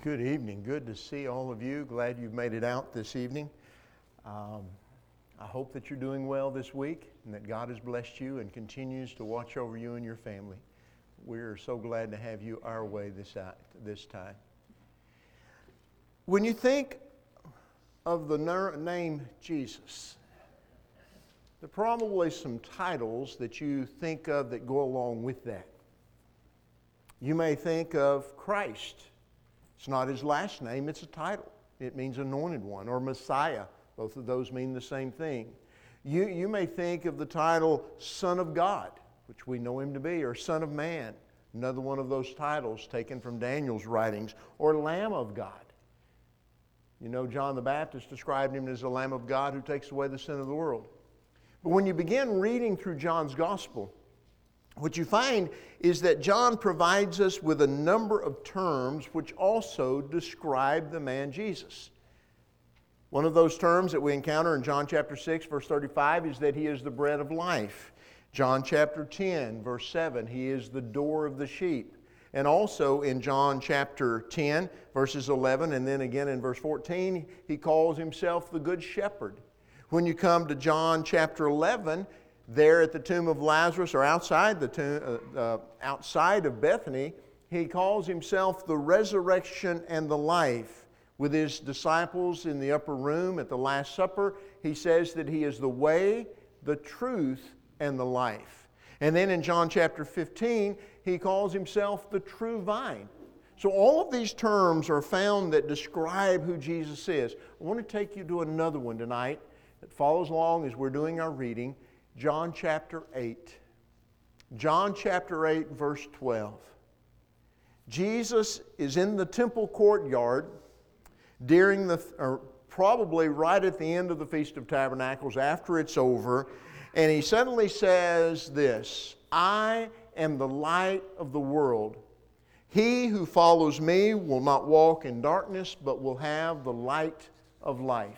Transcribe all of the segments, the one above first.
Good evening. Good to see all of you. Glad you've made it out this evening. I hope that you're doing well this week and that God has blessed you and continues to watch over you and your family. We're so glad to have you our way this time. When you think of the name Jesus, there are probably some titles that you think of that go along with that. You may think of Christ. It's not his last name, it's a title. It means anointed one or Messiah. Both of those mean the same thing. You may think of the title Son of God, which we know him to be, or Son of Man, another one of those titles taken from Daniel's writings, or Lamb of God. You know, John the Baptist described him as the Lamb of God who takes away the sin of the world. But when you begin reading through John's Gospel, what you find is that John provides us with a number of terms which also describe the man Jesus. One of those terms that we encounter in John chapter 6, verse 35 is that he is the bread of life. John chapter 10, verse 7, he is the door of the sheep. And also in John chapter 10, verses 11, and then again in verse 14, he calls himself the Good Shepherd. When you come to John chapter 11, there at the tomb of Lazarus, or outside the tomb, outside of Bethany, he calls himself the resurrection and the life. With his disciples in the upper room at the Last Supper, he says that he is the way, the truth, and the life. And then in John chapter 15, he calls himself the true vine. So all of these terms are found that describe who Jesus is. I want to take you to another one tonight that follows along as we're doing our reading. John chapter 8. John chapter 8, verse 12. Jesus is in the temple courtyard during probably right at the end of the Feast of Tabernacles, after it's over, and he suddenly says this, "I am the light of the world. He who follows me will not walk in darkness, but will have the light of life."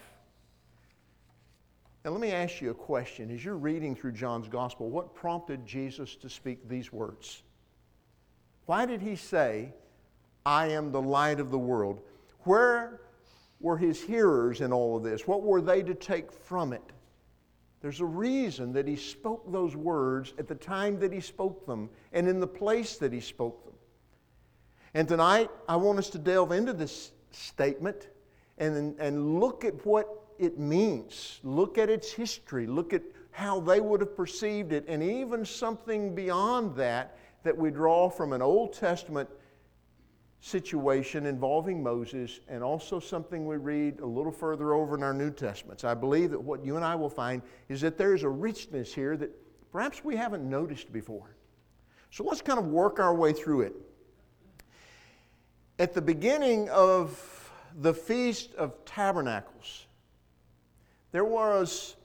Now let me ask you a question. As you're reading through John's Gospel, what prompted Jesus to speak these words? Why did he say, "I am the light of the world"? Where were his hearers in all of this? What were they to take from it? There's a reason that he spoke those words at the time that he spoke them and in the place that he spoke them. And tonight, I want us to delve into this statement and look at what it means. Look at its history. Look at how they would have perceived it, and even something beyond that we draw from an Old Testament situation involving Moses, and also something we read a little further over in our New Testaments. I believe that what you and I will find is that there's a richness here that perhaps we haven't noticed before. So let's kind of work our way through it. At the beginning of the Feast of Tabernacles, there was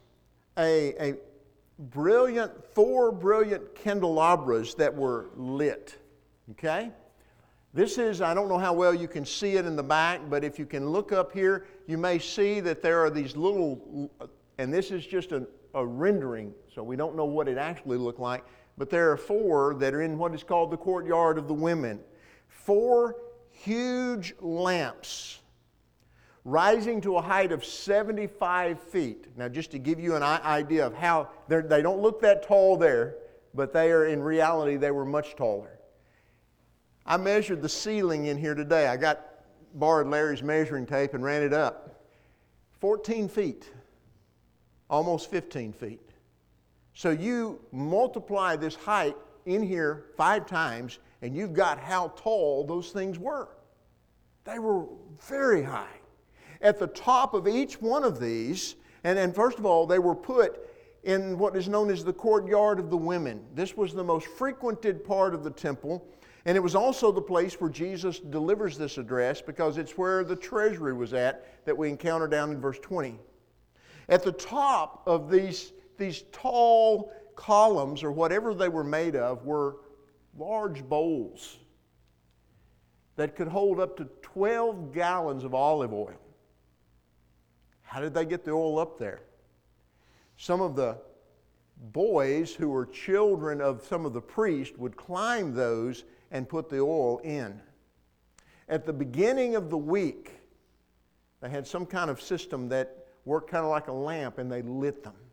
four brilliant candelabras that were lit. Okay? This is, I don't know how well you can see it in the back, but if you can look up here, you may see that there are these little, and this is just a rendering, so we don't know what it actually looked like, but there are four that are in what is called the courtyard of the women. Four huge lamps rising to a height of 75 feet. Now, just to give you an idea of how, they don't look that tall there, but they are, in reality, they were much taller. I measured the ceiling in here today. I borrowed Larry's measuring tape and ran it up. 14 feet, almost 15 feet. So you multiply this height in here 5 times, and you've got how tall those things were. They were very high. At the top of each one of these, and first of all, they were put in what is known as the courtyard of the women. This was the most frequented part of the temple, and it was also the place where Jesus delivers this address, because it's where the treasury was at that we encounter down in verse 20. At the top of these tall columns, or whatever they were made of, were large bowls that could hold up to 12 gallons of olive oil. How did they get the oil up there? Some of the boys who were children of some of the priests would climb those and put the oil in. At the beginning of the week, they had some kind of system that worked kind of like a lamp, and they lit them.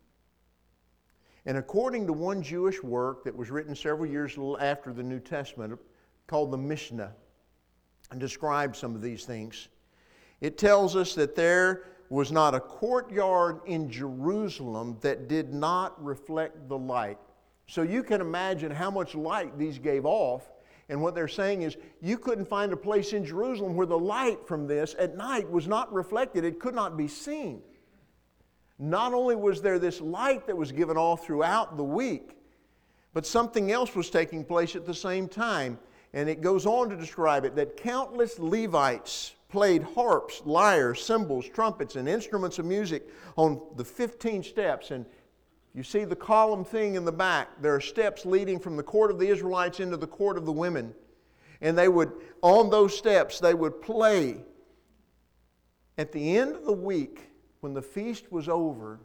And according to one Jewish work that was written several years after the New Testament, called the Mishnah, and describes some of these things, it tells us that there was not a courtyard in Jerusalem that did not reflect the light. So you can imagine how much light these gave off. And what they're saying is, you couldn't find a place in Jerusalem where the light from this at night was not reflected. It could not be seen. Not only was there this light that was given off throughout the week, but something else was taking place at the same time. And it goes on to describe it, that countless Levites played harps, lyres, cymbals, trumpets, and instruments of music on the 15 steps. And you see the column thing in the back. There are steps leading from the court of the Israelites into the court of the women. And they would, on those steps, they would play. At the end of the week, when the feast was over,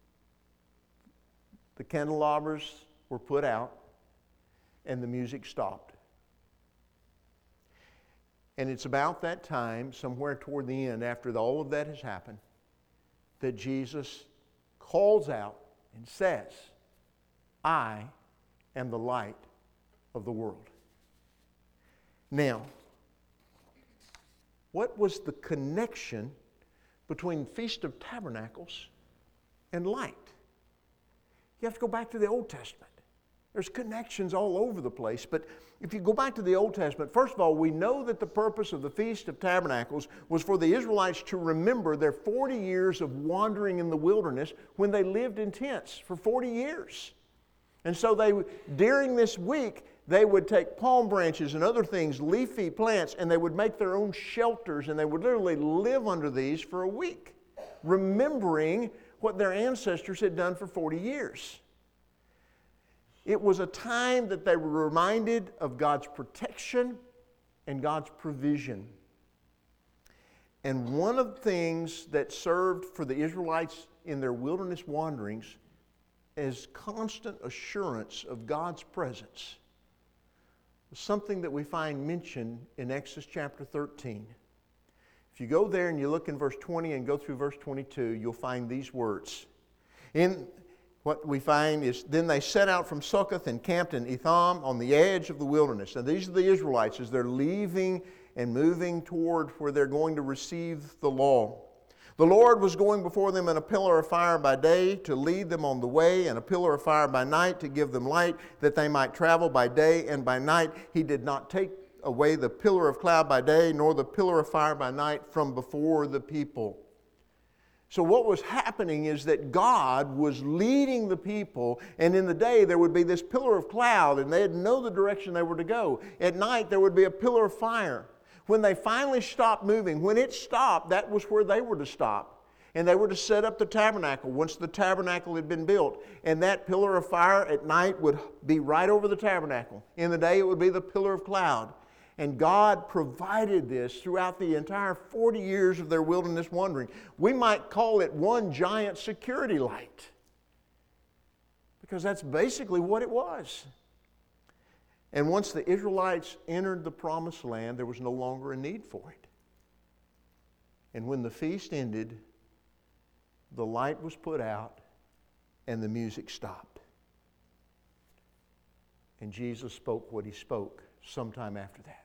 the candelabras were put out and the music stopped. And it's about that time, somewhere toward the end, after all of that has happened, that Jesus calls out and says, I am the light of the world. Now, what was the connection between Feast of Tabernacles and light? You have to go back to the Old Testament. There's connections all over the place. But if you go back to the Old Testament, first of all, we know that the purpose of the Feast of Tabernacles was for the Israelites to remember their 40 years of wandering in the wilderness when they lived in tents for 40 years. And so during this week, they would take palm branches and other things, leafy plants, and they would make their own shelters, and they would literally live under these for a week, remembering what their ancestors had done for 40 years. It was a time that they were reminded of God's protection and God's provision. And one of the things that served for the Israelites in their wilderness wanderings as constant assurance of God's presence was something that we find mentioned in Exodus chapter 13. If you go there and you look in verse 20 and go through verse 22, you'll find these words. What we find is, then they set out from Succoth and camped in Etham on the edge of the wilderness. Now these are the Israelites as they're leaving and moving toward where they're going to receive the law. The Lord was going before them in a pillar of fire by day to lead them on the way, and a pillar of fire by night to give them light, that they might travel by day and by night. He did not take away the pillar of cloud by day, nor the pillar of fire by night from before the people. So what was happening is that God was leading the people, and in the day there would be this pillar of cloud, and they'd know the direction they were to go. At night there would be a pillar of fire. When they finally stopped moving, when it stopped, that was where they were to stop. And they were to set up the tabernacle once the tabernacle had been built. And that pillar of fire at night would be right over the tabernacle. In the day it would be the pillar of cloud. And God provided this throughout the entire 40 years of their wilderness wandering. We might call it one giant security light, because that's basically what it was. And once the Israelites entered the promised land, there was no longer a need for it. And when the feast ended, the light was put out and the music stopped. And Jesus spoke what he spoke sometime after that.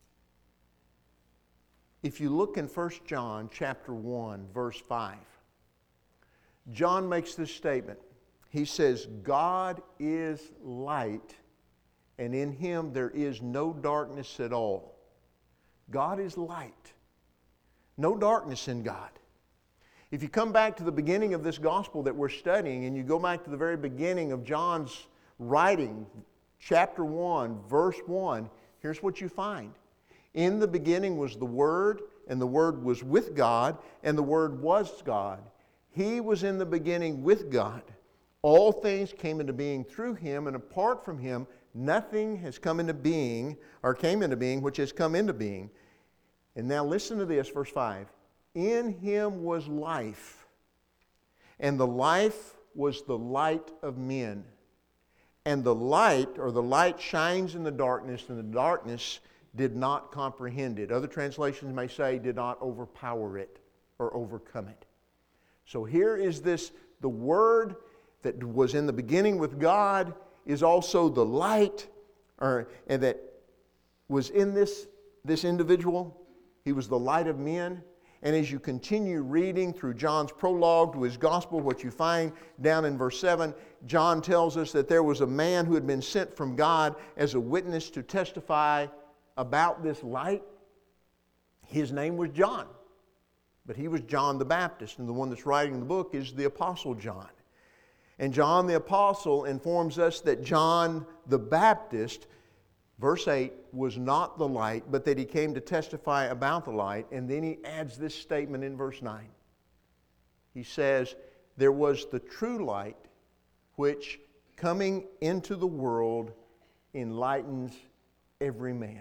If you look in 1 John chapter 1, verse 5, John makes this statement. He says, God is light, and in him there is no darkness at all. God is light. No darkness in God. If you come back to the beginning of this gospel that we're studying, and you go back to the very beginning of John's writing, chapter 1, verse 1, here's what you find. In the beginning was the Word, and the Word was with God, and the Word was God. He was in the beginning with God. All things came into being through him, and apart from him, nothing has come into being, or came into being, which has come into being. And now listen to this, verse 5. In him was life, and the life was the light of men. And the light, or the light shines in the darkness, and the darkness did not comprehend it. Other translations may say did not overpower it or overcome it. So here is this, the Word that was in the beginning with God is also the light, and that was in this individual. He was the light of men. And as you continue reading through John's prologue to his gospel, what you find down in verse 7, John tells us that there was a man who had been sent from God as a witness to testify about this light. His name was John, but he was John the Baptist, and the one that's writing the book is the Apostle John. And John the Apostle informs us that John the Baptist, verse 8, was not the light, but that he came to testify about the light. And then he adds this statement in verse 9. He says, there was the true light, which coming into the world enlightens every man.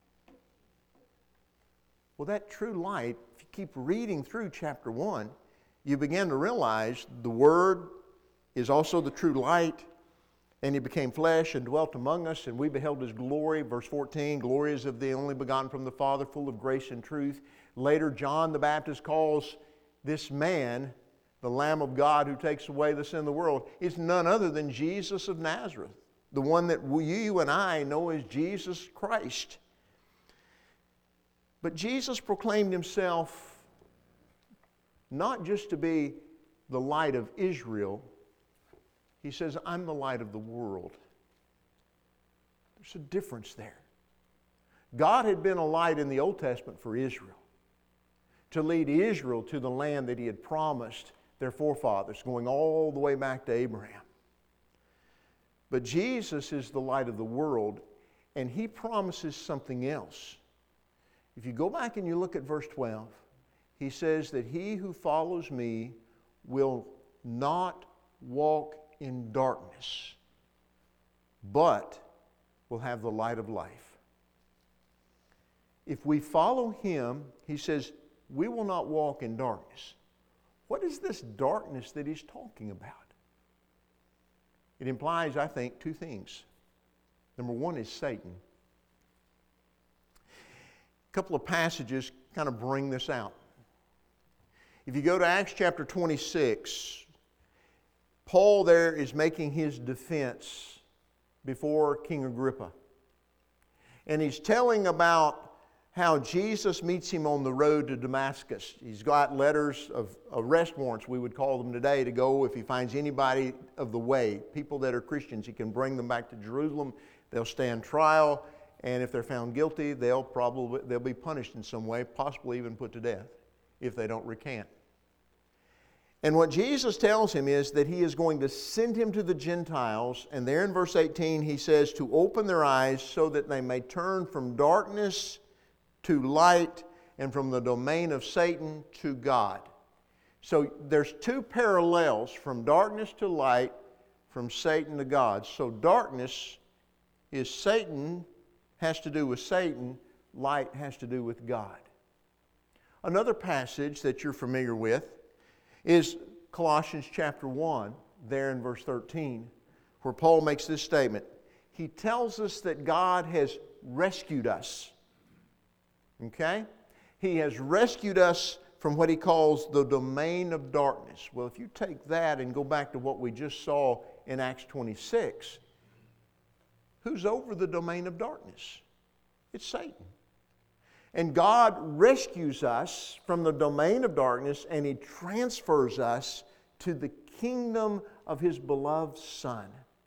Well, that true light, if you keep reading through chapter 1, you begin to realize the Word is also the true light. And he became flesh and dwelt among us, and we beheld his glory. Verse 14, glory is of the only begotten from the Father, full of grace and truth. Later, John the Baptist calls this man the Lamb of God who takes away the sin of the world. It's none other than Jesus of Nazareth, the one that you and I know as Jesus Christ. But Jesus proclaimed himself not just to be the light of Israel. He says, I'm the light of the world. There's a difference there. God had been a light in the Old Testament for Israel, to lead Israel to the land that he had promised their forefathers, going all the way back to Abraham. But Jesus is the light of the world, and he promises something else. If you go back and you look at verse 12, he says that he who follows me will not walk in darkness, but will have the light of life. If we follow him, he says, we will not walk in darkness. What is this darkness that he's talking about? It implies, I think, two things. Number one is Satan. A couple of passages kind of bring this out. If you go to Acts chapter 26, Paul there is making his defense before King Agrippa. And he's telling about how Jesus meets him on the road to Damascus. He's got letters of arrest warrants, we would call them today, to go if he finds anybody of the way, people that are Christians. He can bring them back to Jerusalem. They'll stand trial, and if they're found guilty, they'll be punished in some way, possibly even put to death if they don't recant. And what Jesus tells him is that he is going to send him to the Gentiles. And there in verse 18 he says to open their eyes so that they may turn from darkness to light and from the domain of Satan to God. So there's two parallels, from darkness to light, from Satan to God. So darkness is Satan, has to do with Satan. Light has to do with God. Another passage that you're familiar with is Colossians chapter 1, there in verse 13, where Paul makes this statement. He tells us that God has rescued us. Okay? He has rescued us from what he calls the domain of darkness. Well, if you take that and go back to what we just saw in Acts 26, who's over the domain of darkness? It's Satan. And God rescues us from the domain of darkness, and he transfers us to the kingdom of his beloved Son.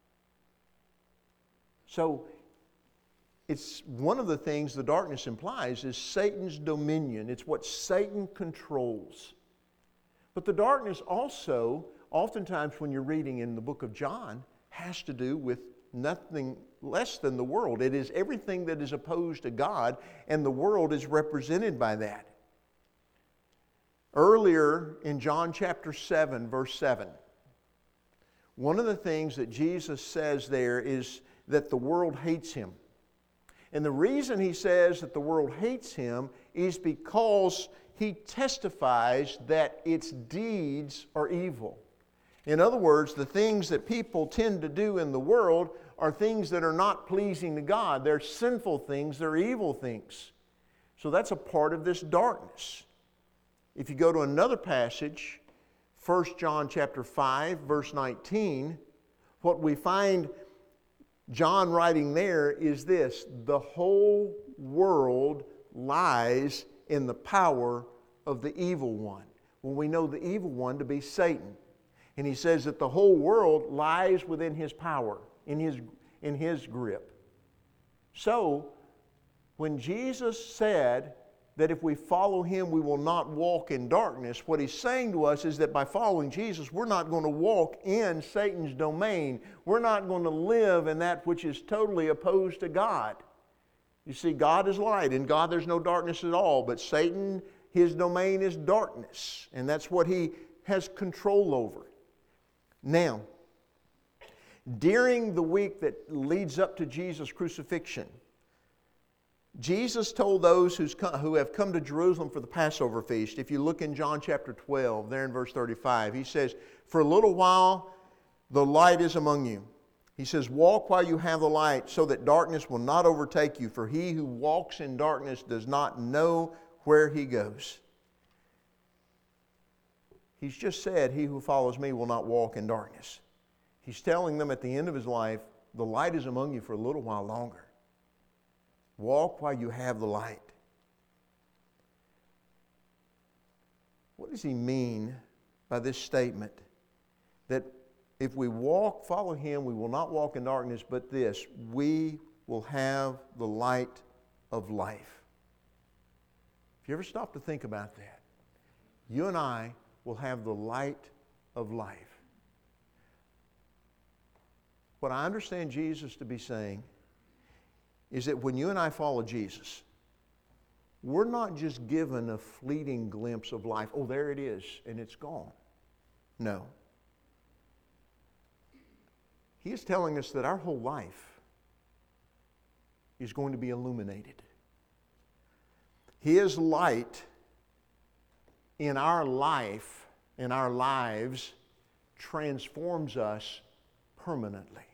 So it's one of the things the darkness implies is Satan's dominion. It's what Satan controls. But the darkness also, oftentimes when you're reading in the book of John, has to do with nothing less than the world. It is everything that is opposed to God, and the world is represented by that. Earlier in John chapter 7, verse 7, one of the things that Jesus says there is that the world hates him. And the reason he says that the world hates him is because he testifies that its deeds are evil. In other words, the things that people tend to do in the world are things that are not pleasing to God. They're sinful things, they're evil things. So that's a part of this darkness. If you go to another passage, 1 John chapter 5, verse 19, what we find John writing there is this: the whole world lies in the power of the evil one. Well, we know the evil one to be Satan. And he says that the whole world lies within his power, in his grip. So, when Jesus said that if we follow him, we will not walk in darkness, what he's saying to us is that by following Jesus, we're not going to walk in Satan's domain. We're not going to live in that which is totally opposed to God. You see, God is light. In God there's no darkness at all. But Satan, his domain is darkness. And that's what he has control over. Now, during the week that leads up to Jesus' crucifixion, Jesus told those who have come to Jerusalem for the Passover feast, if you look in John chapter 12, there in verse 35, he says, "For a little while the light is among you." He says, "Walk while you have the light, so that darkness will not overtake you. For he who walks in darkness does not know where he goes." He's just said, "He who follows me will not walk in darkness." He's telling them at the end of his life, the light is among you for a little while longer. Walk while you have the light. What does he mean by this statement? That if we follow him, we will not walk in darkness, but this, we will have the light of life. If you ever stop to think about that, you and I will have the light of life. What I understand Jesus to be saying is that when you and I follow Jesus, we're not just given a fleeting glimpse of life. Oh, there it is, and it's gone. No. He is telling us that our whole life is going to be illuminated. His light in our life, in our lives, transforms us permanently.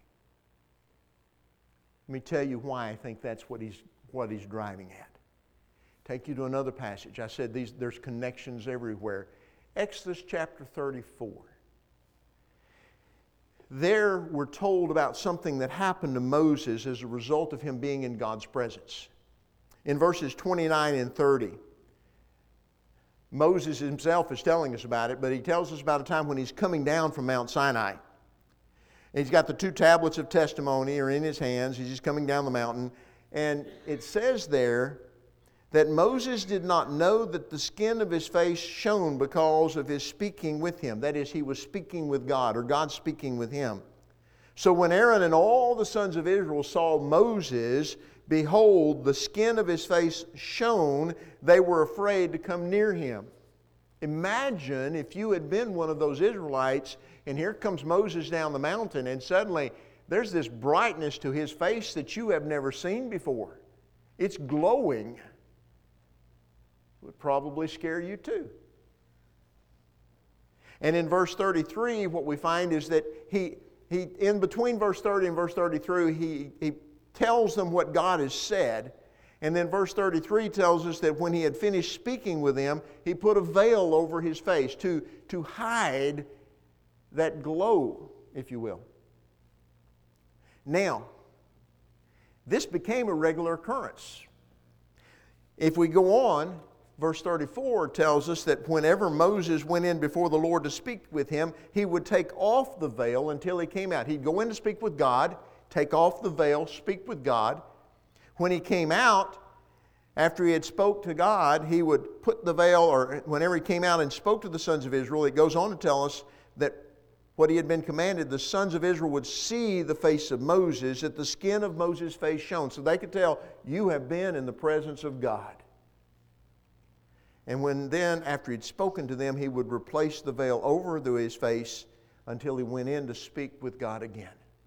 Let me tell you why I think that's what he's driving at. Take you to another passage. I said there's connections everywhere. Exodus chapter 34. There we're told about something that happened to Moses as a result of him being in God's presence. In verses 29 and 30, Moses himself is telling us about it, but he tells us about a time when he's coming down from Mount Sinai. And he's got the 2 tablets of testimony are in his hands. He's just coming down the mountain. And it says there that Moses did not know that the skin of his face shone because of his speaking with him. That is, he was speaking with God, or God speaking with him. So when Aaron and all the sons of Israel saw Moses, behold, the skin of his face shone, they were afraid to come near him. Imagine if you had been one of those Israelites, and here comes Moses down the mountain, and suddenly there's this brightness to his face that you have never seen before. It's glowing. It would probably scare you too. And in verse 33, what we find is that he in between verse 30 and verse 33, he tells them what God has said. And then verse 33 tells us that when he had finished speaking with them, he put a veil over his face to hide that glow, if you will. Now, this became a regular occurrence. If we go on, verse 34 tells us that whenever Moses went in before the Lord to speak with him, he would take off the veil until he came out. He'd go in to speak with God, take off the veil, speak with God. When he came out, after he had spoke to God, he would put the veil, or whenever he came out and spoke to the sons of Israel, it goes on to tell us that what he had been commanded, the sons of Israel would see the face of Moses, that the skin of Moses' face shone. So they could tell, you have been in the presence of God. And when then, after he'd spoken to them, he would replace the veil over his face until he went in to speak with God again.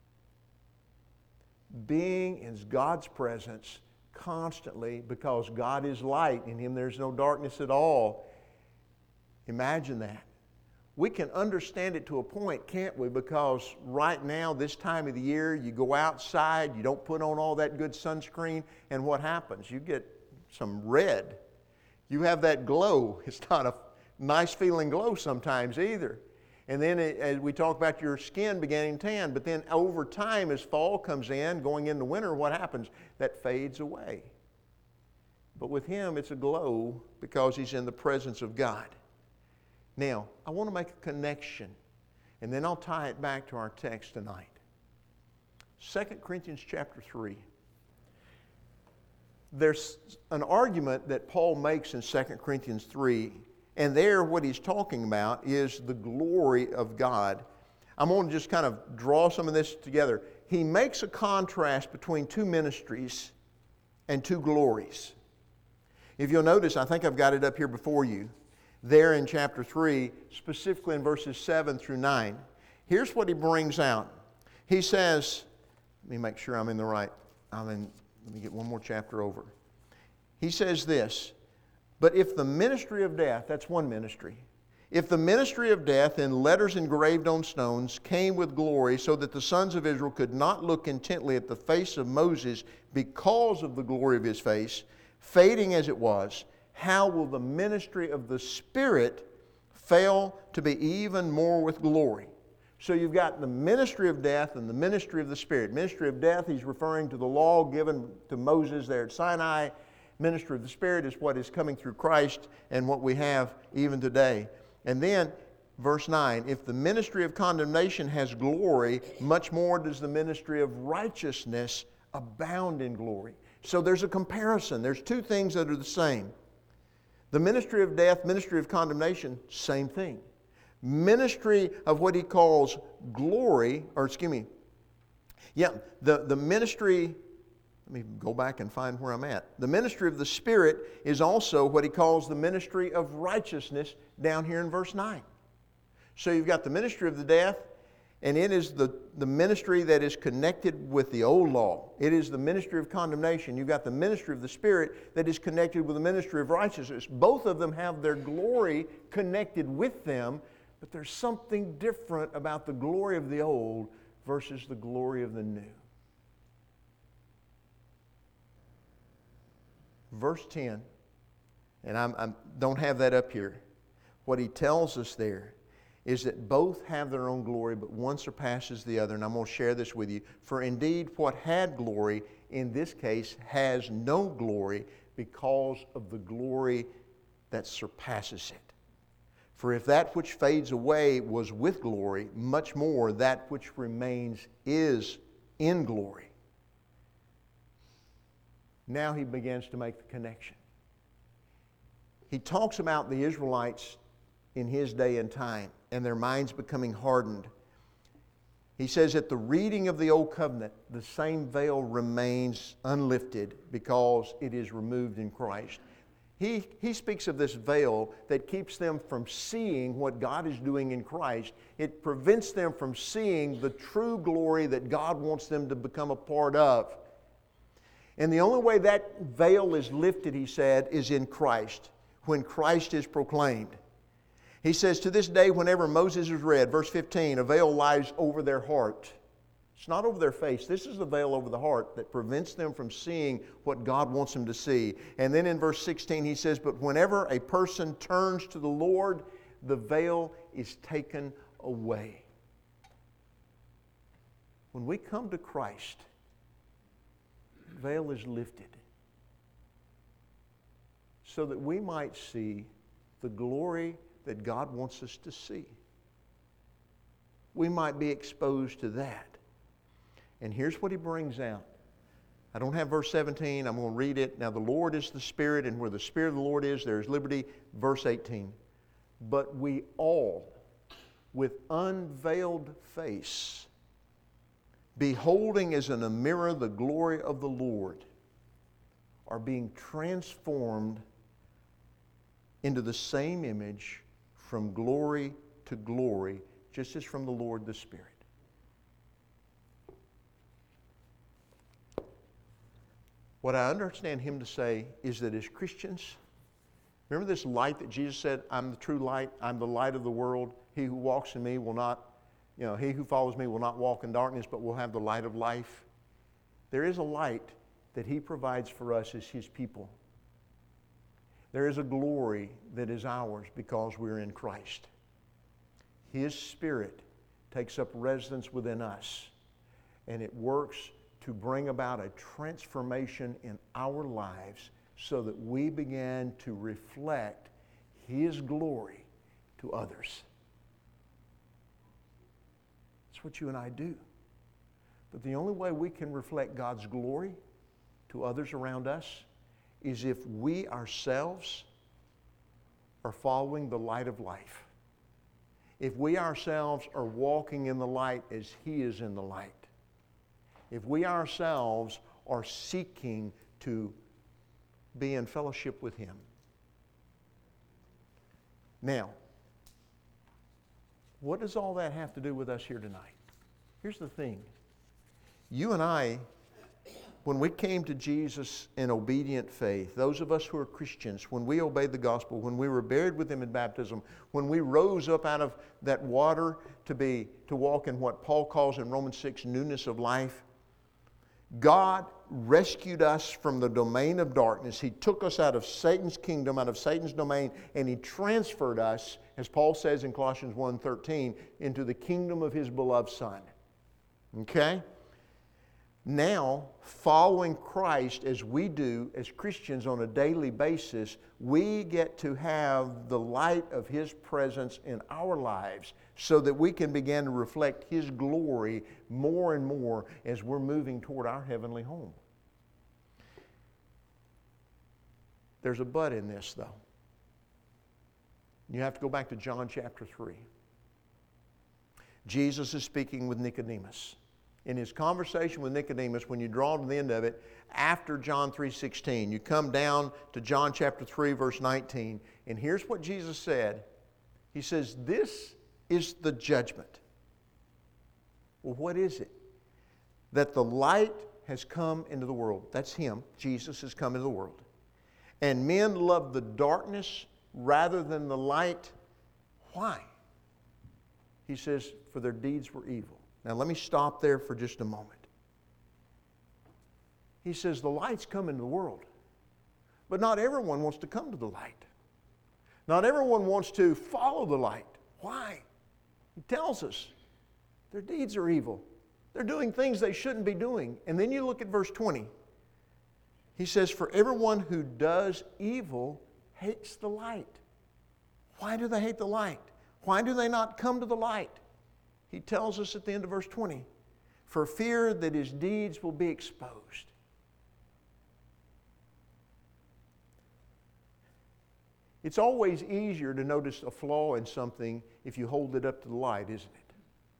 Being in God's presence constantly, because God is light, in him there's no darkness at all. Imagine that. we can understand it to a point, can't we? Because right now, this time of the year, you go outside, you don't put on all that good sunscreen, and what happens? You get some red. You have that glow. It's not a nice feeling glow sometimes either. And then as we talk about your skin beginning to tan, but then over time as fall comes in, going into winter, what happens? That fades away. But with him, it's a glow because he's in the presence of God. Now, I want to make a connection, and then I'll tie it back to our text tonight. 2 Corinthians chapter 3. There's an argument that Paul makes in 2 Corinthians 3, and there what he's talking about is the glory of God. I'm going to just kind of draw some of this together. He makes a contrast between two ministries and two glories. If you'll notice, I think I've got it up here before you. There in chapter 3, specifically in verses 7 through 9. Here's what he brings out. He says, let me make sure I'm in the right, let me get one more chapter over. He says this, but if the ministry of death, that's one ministry, if the ministry of death in letters engraved on stones came with glory so that the sons of Israel could not look intently at the face of Moses because of the glory of his face, fading as it was, how will the ministry of the Spirit fail to be even more with glory? So you've got the ministry of death and the ministry of the Spirit. Ministry of death, he's referring to the law given to Moses there at Sinai. Ministry of the Spirit is what is coming through Christ and what we have even today. And then, verse 9, if the ministry of condemnation has glory, much more does the ministry of righteousness abound in glory. So there's a comparison. There's two things that are the same. The ministry of death, ministry of condemnation, same thing. Ministry of what he calls glory, the ministry, let me go back and find where I'm at. The ministry of the Spirit is also what he calls the ministry of righteousness down here in verse 9. So you've got the ministry of the death, and it is the ministry that is connected with the old law. It is the ministry of condemnation. You've got the ministry of the Spirit that is connected with the ministry of righteousness. Both of them have their glory connected with them, but there's something different about the glory of the old versus the glory of the new. Verse 10, and I don't have that up here. What he tells us there is that both have their own glory, but one surpasses the other. And I'm going to share this with you. For indeed, what had glory, in this case, has no glory because of the glory that surpasses it. For if that which fades away was with glory, much more that which remains is in glory. Now he begins to make the connection. He talks about the Israelites in his day and time and their minds becoming hardened. He says at the reading of the Old Covenant, the same veil remains unlifted because it is removed in Christ. He speaks of this veil that keeps them from seeing what God is doing in Christ. It prevents them from seeing the true glory that God wants them to become a part of. And the only way that veil is lifted, he said, is in Christ, when Christ is proclaimed. He says, to this day, whenever Moses is read, verse 15, a veil lies over their heart. It's not over their face. This is the veil over the heart that prevents them from seeing what God wants them to see. And then in verse 16 he says, but whenever a person turns to the Lord, the veil is taken away. When we come to Christ, the veil is lifted so that we might see the glory that God wants us to see. We might be exposed to that. And here's what he brings out. I don't have verse 17. I'm going to read it. Now the Lord is the Spirit, and where the Spirit of the Lord is, there is liberty. Verse 18. But we all, with unveiled face, beholding as in a mirror the glory of the Lord, are being transformed into the same image from glory to glory, just as from the Lord the Spirit. What I understand him to say is that as Christians, Remember this light that Jesus said, I'm the true light, I'm the light of the world. He who walks in me will not, he who follows me will not walk in darkness, but will have the light of life. There is a light that He provides for us as His people. There is a glory that is ours because we're in Christ. His Spirit takes up residence within us, and it works to bring about a transformation in our lives so that we begin to reflect His glory to others. That's what you and I do. But the only way we can reflect God's glory to others around us is if we ourselves are following the light of life. If we ourselves are walking in the light as He is in the light. If we ourselves are seeking to be in fellowship with Him. Now, what does all that have to do with us here tonight? Here's the thing. You and I, when we came to Jesus in obedient faith, those of us who are Christians, when we obeyed the gospel, when we were buried with Him in baptism, when we rose up out of that water to walk in what Paul calls in Romans 6, newness of life, God rescued us from the domain of darkness. He took us out of Satan's kingdom, out of Satan's domain, and He transferred us, as Paul says in Colossians 1:13, into the kingdom of His beloved Son. Okay? Now, following Christ as we do as Christians on a daily basis, we get to have the light of His presence in our lives so that we can begin to reflect His glory more and more as we're moving toward our heavenly home. There's a but in this, though. You have to go back to John chapter 3. Jesus is speaking with Nicodemus. In His conversation with Nicodemus, when you draw to the end of it, after John 3:16, you come down to John chapter 3, verse 19, and here's what Jesus said. He says, this is the judgment. Well, what is it? That the light has come into the world. That's Him. Jesus has come into the world. And men love the darkness rather than the light. Why? He says, for their deeds were evil. Now let me stop there for just a moment. He says the light's come into the world, but not everyone wants to come to the light. Not everyone wants to follow the light. Why? He tells us their deeds are evil. They're doing things they shouldn't be doing. And then you look at verse 20. He says, for everyone who does evil hates the light. Why do they hate the light? Why do they not come to the light? He tells us at the end of verse 20, for fear that his deeds will be exposed. It's always easier to notice a flaw in something if you hold it up to the light, isn't it?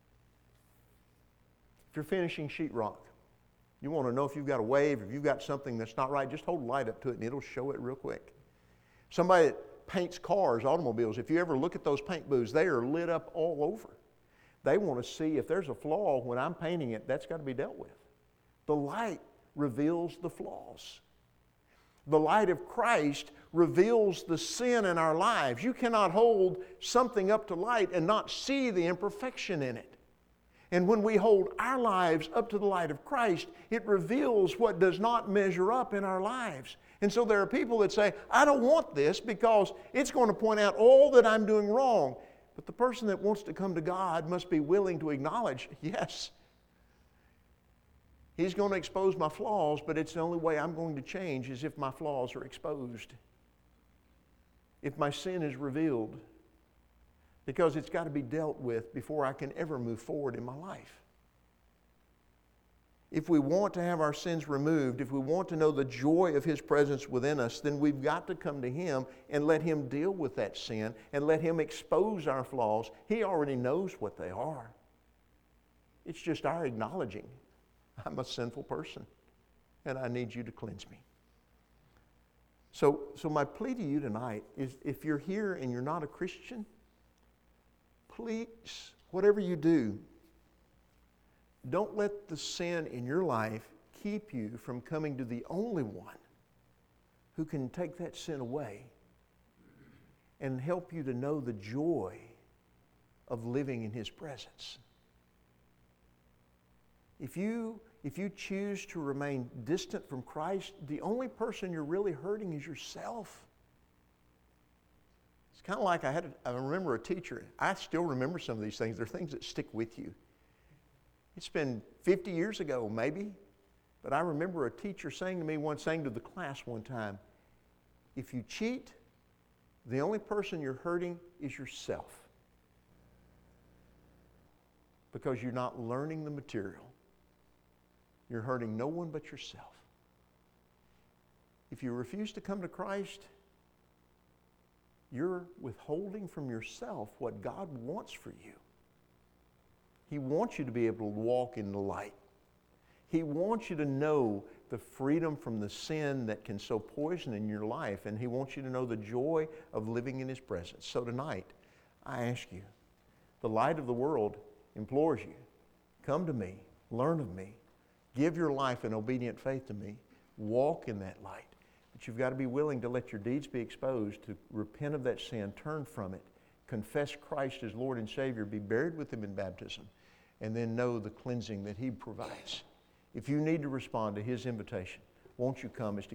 If you're finishing sheetrock, you want to know if you've got a wave, if you've got something that's not right, just hold a light up to it and it'll show it real quick. Somebody that paints cars, automobiles, if you ever look at those paint booths, they are lit up all over. They want to see if there's a flaw when I'm painting it, that's got to be dealt with. The light reveals the flaws. The light of Christ reveals the sin in our lives. You cannot hold something up to light and not see the imperfection in it. And when we hold our lives up to the light of Christ, it reveals what does not measure up in our lives. And so there are people that say, I don't want this because it's going to point out all that I'm doing wrong. But the person that wants to come to God must be willing to acknowledge, yes, He's going to expose my flaws, but it's the only way I'm going to change is if my flaws are exposed. If my sin is revealed. Because it's got to be dealt with before I can ever move forward in my life. If we want to have our sins removed, if we want to know the joy of His presence within us, then we've got to come to Him and let Him deal with that sin and let Him expose our flaws. He already knows what they are. It's just our acknowledging, I'm a sinful person and I need you to cleanse me. So my plea to you tonight is if you're here and you're not a Christian, please, whatever you do, don't let the sin in your life keep you from coming to the only one who can take that sin away and help you to know the joy of living in His presence. If you choose to remain distant from Christ, the only person you're really hurting is yourself. It's kind of like I remember a teacher. I still remember some of these things. They're things that stick with you. It's been 50 years ago, maybe, but I remember a teacher saying to the class one time, if you cheat, the only person you're hurting is yourself, because you're not learning the material. You're hurting no one but yourself. If you refuse to come to Christ, you're withholding from yourself what God wants for you. He wants you to be able to walk in the light. He wants you to know the freedom from the sin that can sow poison in your life, and He wants you to know the joy of living in His presence. So tonight, I ask you, the light of the world implores you, come to me, learn of me, give your life in obedient faith to me, walk in that light. But you've got to be willing to let your deeds be exposed, to repent of that sin, turn from it, confess Christ as Lord and Savior, be buried with Him in baptism, and then know the cleansing that He provides. If you need to respond to His invitation, won't you come as